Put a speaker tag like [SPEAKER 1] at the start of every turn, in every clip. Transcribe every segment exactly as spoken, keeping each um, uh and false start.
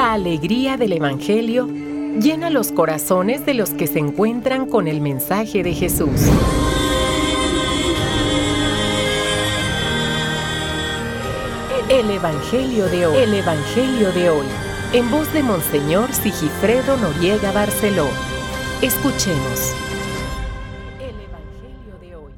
[SPEAKER 1] La alegría del Evangelio llena los corazones de los que se encuentran con el mensaje de Jesús. El Evangelio de hoy. El Evangelio de hoy. En voz de Monseñor Sigifredo Noriega Barceló. Escuchemos. El Evangelio de hoy.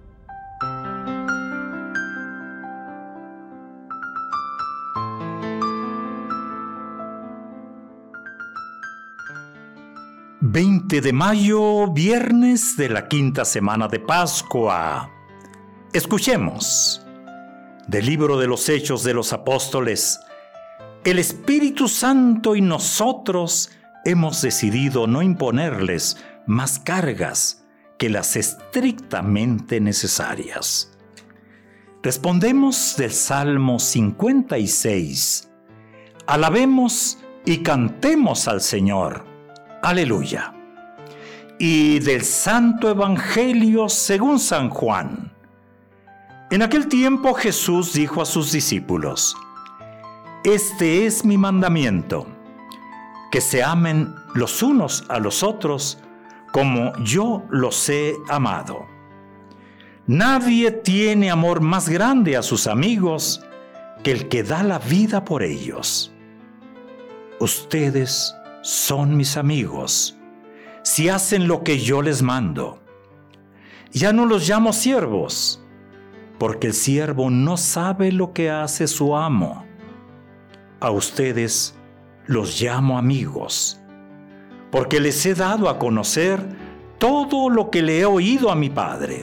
[SPEAKER 2] veinte de mayo, viernes de la quinta semana de Pascua. Escuchemos. Del libro de los Hechos de los Apóstoles. El Espíritu Santo y nosotros hemos decidido no imponerles más cargas que las estrictamente necesarias. Respondemos del Salmo cincuenta y seis. Alabemos y cantemos al Señor. Aleluya. Y del Santo Evangelio según San Juan. En aquel tiempo Jesús dijo a sus discípulos: Este es mi mandamiento, que se amen los unos a los otros como yo los he amado. Nadie tiene amor más grande a sus amigos que el que da la vida por ellos. Ustedes son mis amigos si hacen lo que yo les mando. Ya no los llamo siervos, porque el siervo no sabe lo que hace su amo. A ustedes los llamo amigos, porque les he dado a conocer todo lo que le he oído a mi Padre.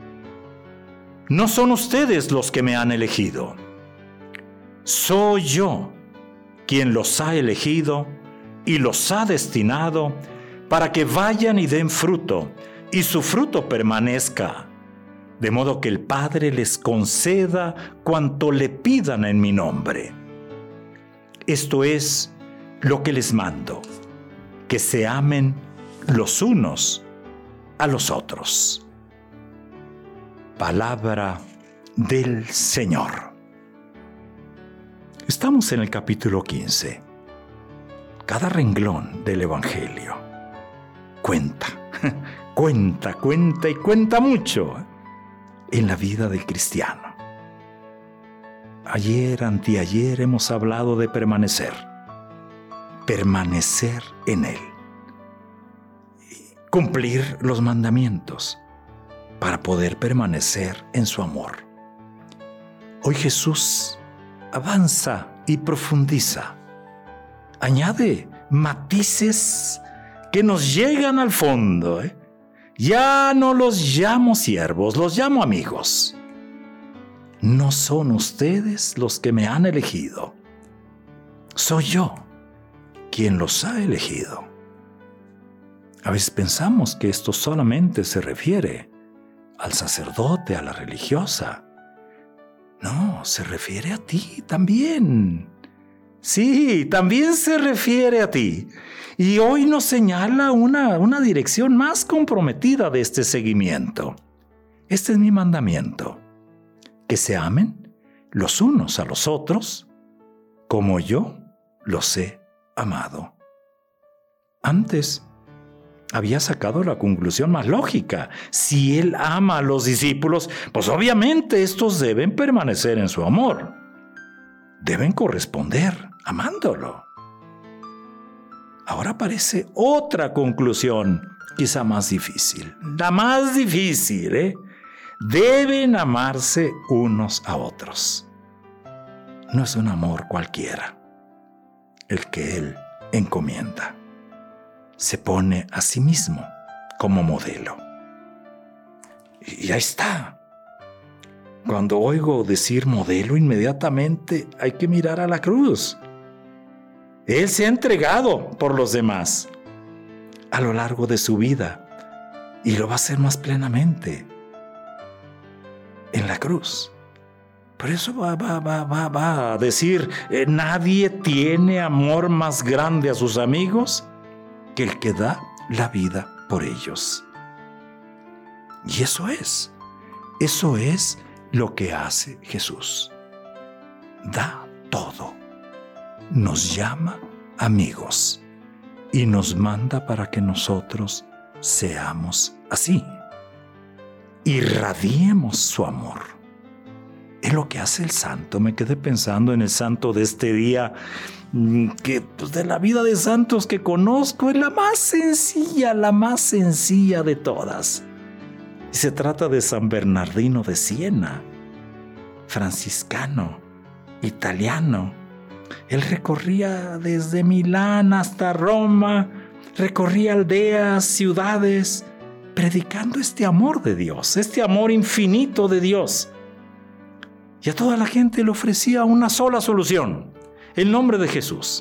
[SPEAKER 2] No son ustedes los que me han elegido. Soy yo quien los ha elegido y los ha destinado para que vayan y den fruto, y su fruto permanezca, de modo que el Padre les conceda cuanto le pidan en mi nombre. Esto es lo que les mando, que se amen los unos a los otros. Palabra del Señor. Estamos en el capítulo quince. Cada renglón del Evangelio cuenta, cuenta, cuenta y cuenta mucho en la vida del cristiano. Ayer, anteayer hemos hablado de permanecer, permanecer en Él, cumplir los mandamientos para poder permanecer en su amor. Hoy Jesús avanza y profundiza. Añade matices que nos llegan al fondo. ¿eh? Ya no los llamo siervos, los llamo amigos. No son ustedes los que me han elegido. Soy yo quien los ha elegido. A veces pensamos que esto solamente se refiere al sacerdote, a la religiosa. No, se refiere a ti también. Sí, también se refiere a ti. Y hoy nos señala una, una dirección más comprometida de este seguimiento. Este es mi mandamiento: que se amen los unos a los otros como yo los he amado. Antes había sacado la conclusión más lógica. Si Él ama a los discípulos, pues obviamente estos deben permanecer en su amor. Deben corresponder amándolo. Ahora aparece otra conclusión, quizá más difícil. La más difícil, ¿eh? Deben amarse unos a otros. No es un amor cualquiera el que Él encomienda. Se pone a sí mismo como modelo. Y ahí está. Cuando oigo decir modelo, inmediatamente hay que mirar a la cruz. Él se ha entregado por los demás a lo largo de su vida y lo va a hacer más plenamente en la cruz. Por eso va, va, va, va, va a decir, eh, nadie tiene amor más grande a sus amigos que el que da la vida por ellos. Y eso es, eso es lo que hace Jesús. Da todo. Nos llama amigos y nos manda para que nosotros seamos así. Irradiemos su amor. Es lo que hace el santo. Me quedé pensando en el santo de este día, que pues, de la vida de santos que conozco es la más sencilla, la más sencilla de todas. Y se trata de San Bernardino de Siena, franciscano, italiano. Él recorría desde Milán hasta Roma, recorría aldeas, ciudades, predicando este amor de Dios, este amor infinito de Dios. Y a toda la gente le ofrecía una sola solución: el nombre de Jesús.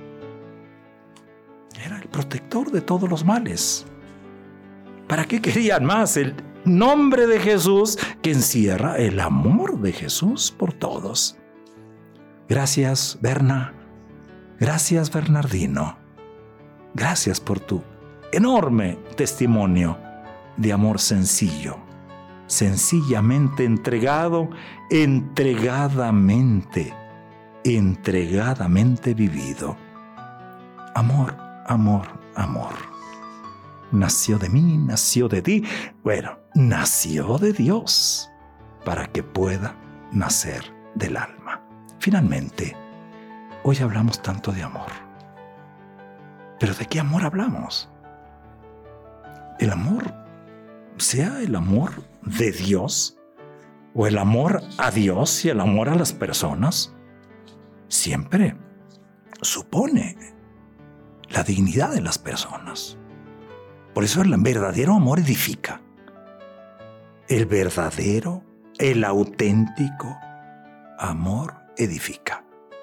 [SPEAKER 2] Era el protector de todos los males. ¿Para qué querían más? El nombre de Jesús, que encierra el amor de Jesús por todos. Gracias, Berna. Gracias, Bernardino. Gracias por tu enorme testimonio de amor sencillo, sencillamente entregado, entregadamente, entregadamente vivido. Amor, amor, amor. Nació de mí, nació de ti. Bueno, nació de Dios para que pueda nacer del alma. Finalmente, hoy hablamos tanto de amor. ¿Pero de qué amor hablamos? El amor, sea el amor de Dios o el amor a Dios y el amor a las personas, siempre supone la dignidad de las personas. Por eso el verdadero amor edifica. El verdadero, el auténtico amor edifica.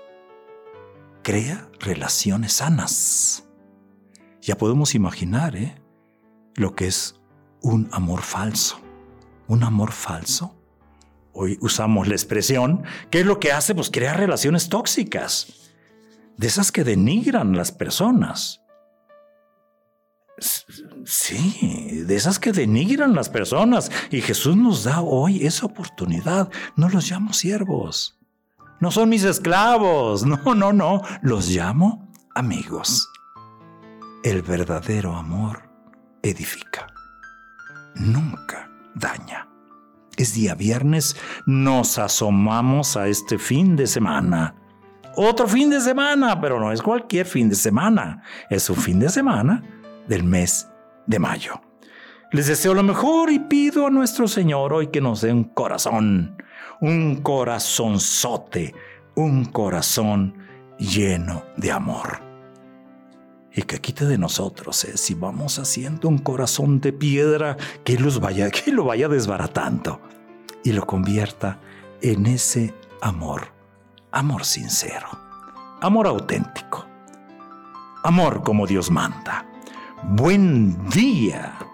[SPEAKER 2] Crea relaciones sanas. Ya podemos imaginar, ¿eh? lo que es un amor falso. Un amor falso. Hoy usamos la expresión. ¿Qué es lo que hace? Pues crear relaciones tóxicas. De esas que denigran a las personas. Sí, de esas que denigran las personas. Y Jesús nos da hoy esa oportunidad. No los llamo siervos. No son mis esclavos. No, no, no. Los llamo amigos. El verdadero amor edifica. Nunca daña. Es día viernes. Nos asomamos a este fin de semana. Otro fin de semana, pero no es cualquier fin de semana. Es un fin de semana del mes de mayo. Les deseo lo mejor y pido a nuestro Señor hoy que nos dé un corazón, un corazonzote, un corazón lleno de amor. Y que quite de nosotros, eh, si vamos haciendo un corazón de piedra, que, los vaya, que lo vaya desbaratando y lo convierta en ese amor, amor sincero, amor auténtico, amor como Dios manda. Buen día.